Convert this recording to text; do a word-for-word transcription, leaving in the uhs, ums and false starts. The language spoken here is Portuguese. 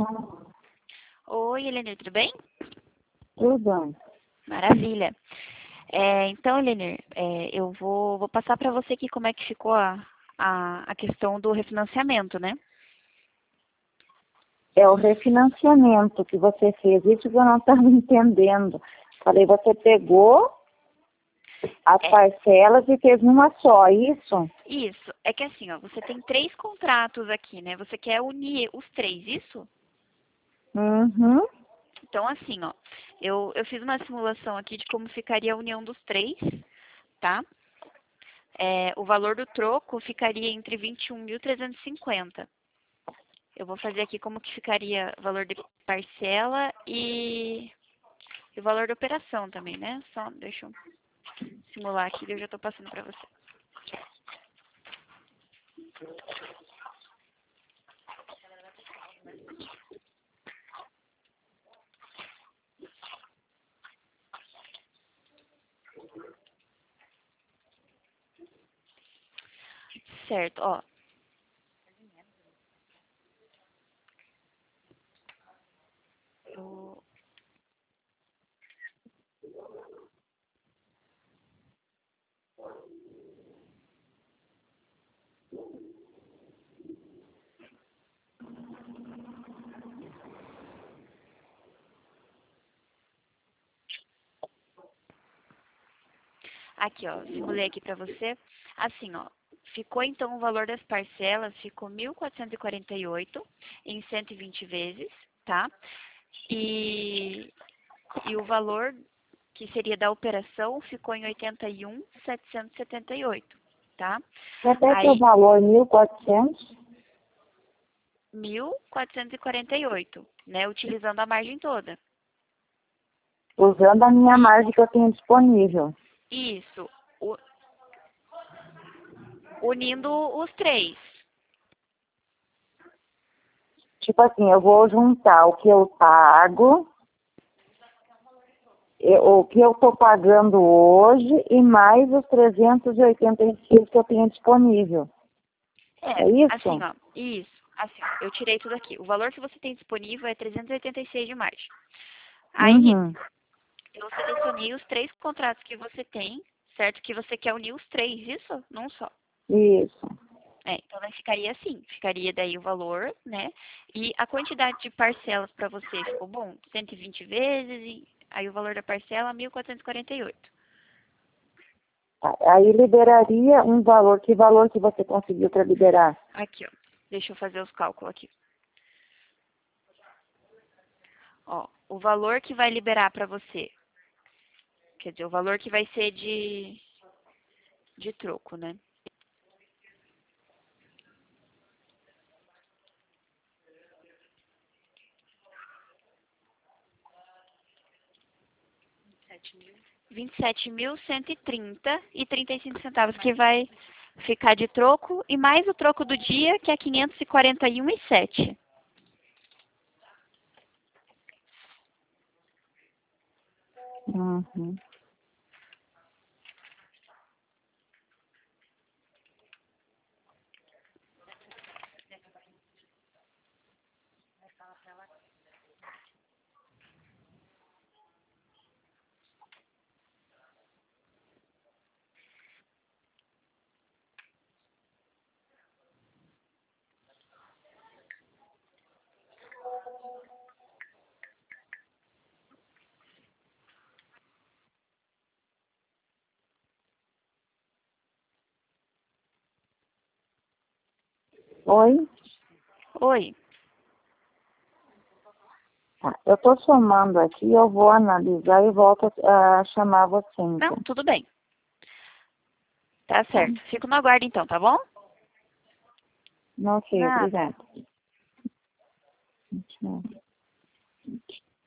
Oi, Elenir, tudo bem? Tudo. Maravilha. É, então, Elenir, é, eu vou, vou passar para você aqui como é que ficou a, a, a questão do refinanciamento, né? É o refinanciamento que você fez, isso que eu não estava entendendo. Falei, você pegou as É, parcelas e fez numa só, isso? isso. É que assim, ó, você tem três contratos aqui, né? Você quer unir os três, isso? Uhum. Então, assim, ó, eu, eu fiz uma simulação aqui de como ficaria a união dos três, tá? É, o valor do troco ficaria entre vinte e um mil trezentos e cinquenta. Eu vou fazer aqui como que ficaria o valor de parcela e, e o valor da operação também, né? Só deixa eu simular aqui e eu já estou passando para você. Certo, ó. Eu- Aqui, ó, simulei aqui para você. Assim, ó, ficou então o valor das parcelas, ficou mil quatrocentos e quarenta e oito em cento e vinte vezes, tá? E, e o valor que seria da operação ficou em oitenta e um mil setecentos e setenta e oito, tá? Repete o Aí, valor, mil e quatrocentos. mil quatrocentos e quarenta e oito, né? Utilizando a margem toda. Usando a minha margem que eu tenho disponível. Isso. U- unindo os três. Tipo assim, eu vou juntar o que eu pago, e- o que eu estou pagando hoje e mais os trezentos e oitenta e seis que eu tenho disponível. É, É assim, isso? ó. Isso. Assim, ó, eu tirei tudo aqui. O valor que você tem disponível é trezentos e oitenta e seis de margem. Aí, Uhum. eu selecionei os três contratos que você tem, certo? Que você quer unir os três, isso? Não só. Isso. É, então daí ficaria assim, ficaria daí o valor, né? E a quantidade de parcelas para você ficou bom? cento e vinte vezes, e aí o valor da parcela mil quatrocentos e quarenta e oito. Aí liberaria um valor. Que valor que você conseguiu para liberar? Aqui, ó. Deixa eu fazer os cálculos aqui. Ó, o valor que vai liberar para você, quer dizer, o valor que vai ser de, de troco, né? vinte e sete mil cento e trinta e trinta e cinco centavos que vai ficar de troco e mais o troco do dia, que é quinhentos e quarenta e um e sete. Uhum. Oi? Oi. Tá. Eu estou somando aqui, eu vou analisar e volto a, a chamar você, Não, então. tudo bem. Tá Tá? certo. Fico no aguardo então, tá bom? Ok, Nada. obrigada. Tchau.